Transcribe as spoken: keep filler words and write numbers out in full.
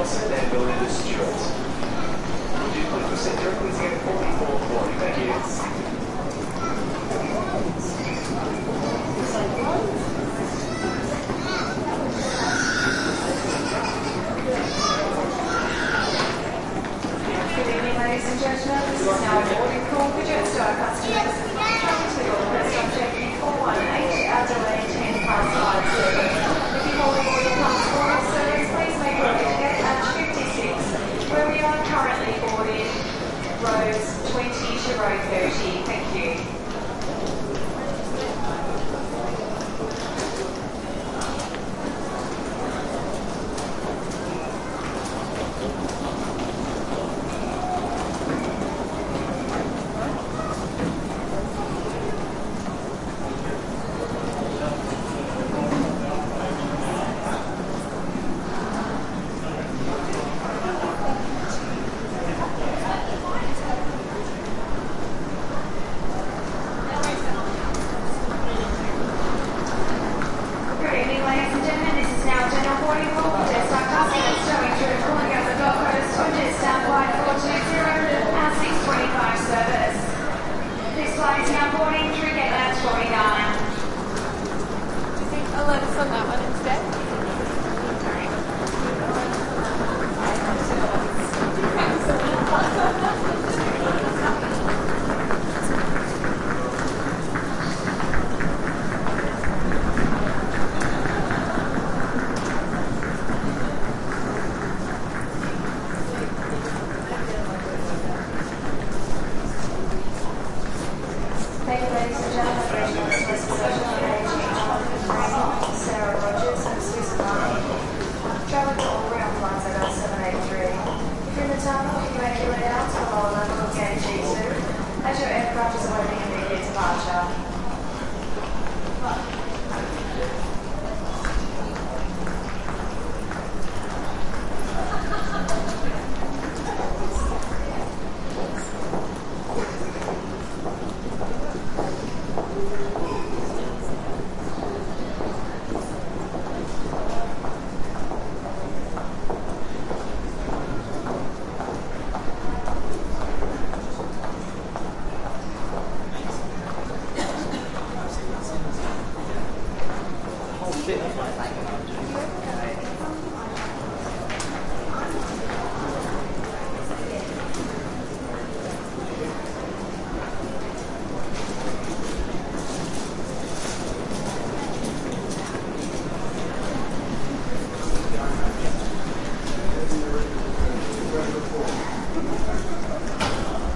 also then go into stewards. Would you please proceed to please get forty-four forty? Thank you. Ladies and gentlemen, this is now a boarding call for Jetstar customers. Travel to your first object four one eight, Adelaide ten past five seven. If you hold your boarding passport or service, please make your way to H fifty-six, where we are currently boarding rows twenty to row thirty. Thank you.